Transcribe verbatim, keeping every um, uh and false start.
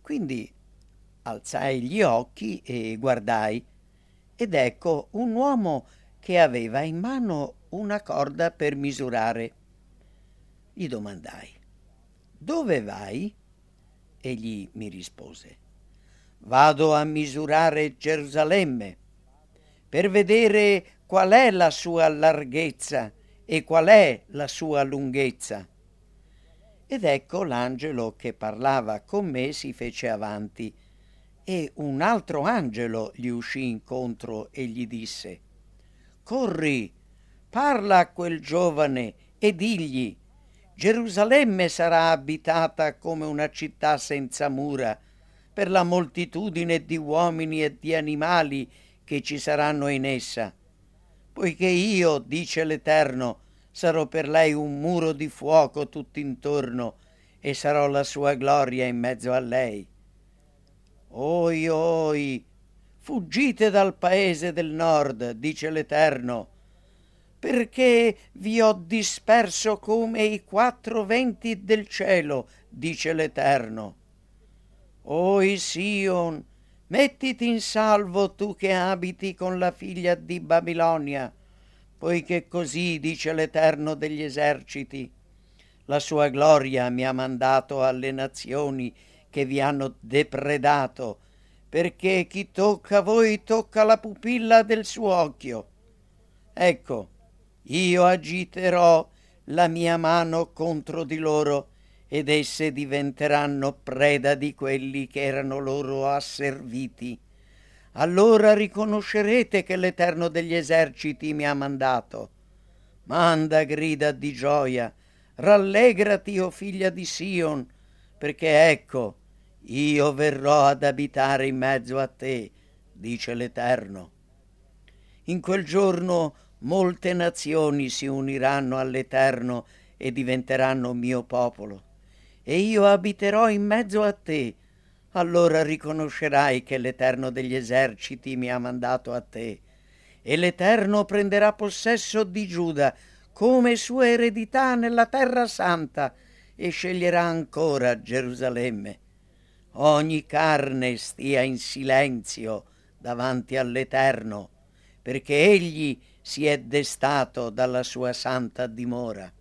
Quindi alzai gli occhi e guardai, ed ecco un uomo che aveva in mano una corda per misurare. Gli domandai: «Dove vai?» Egli mi rispose: «Vado a misurare Gerusalemme per vedere qual è la sua larghezza e qual è la sua lunghezza». Ed ecco l'angelo che parlava con me si fece avanti, e un altro angelo gli uscì incontro e gli disse: «Corri, parla a quel giovane e digli: Gerusalemme sarà abitata come una città senza mura, per la moltitudine di uomini e di animali che ci saranno in essa. Poiché io, dice l'Eterno, sarò per lei un muro di fuoco tutt'intorno, e sarò la sua gloria in mezzo a lei. Oi, oi, fuggite dal paese del nord, dice l'Eterno, perché vi ho disperso come i quattro venti del cielo, dice l'Eterno. Oi Sion, mettiti in salvo tu che abiti con la figlia di Babilonia, poiché così dice l'Eterno degli eserciti: la sua gloria mi ha mandato alle nazioni che vi hanno depredato, perché chi tocca a voi tocca la pupilla del suo occhio. Ecco, io agiterò la mia mano contro di loro, ed esse diventeranno preda di quelli che erano loro asserviti. Allora riconoscerete che l'Eterno degli eserciti mi ha mandato. Manda grida di gioia, rallegrati, o figlia di Sion, perché ecco, io verrò ad abitare in mezzo a te, dice l'Eterno. In quel giorno molte nazioni si uniranno all'Eterno e diventeranno mio popolo, e io abiterò in mezzo a te. Allora riconoscerai che l'Eterno degli eserciti mi ha mandato a te, e l'Eterno prenderà possesso di Giuda come sua eredità nella terra santa, e sceglierà ancora Gerusalemme. Ogni carne stia in silenzio davanti all'Eterno, perché egli si è destato dalla sua santa dimora.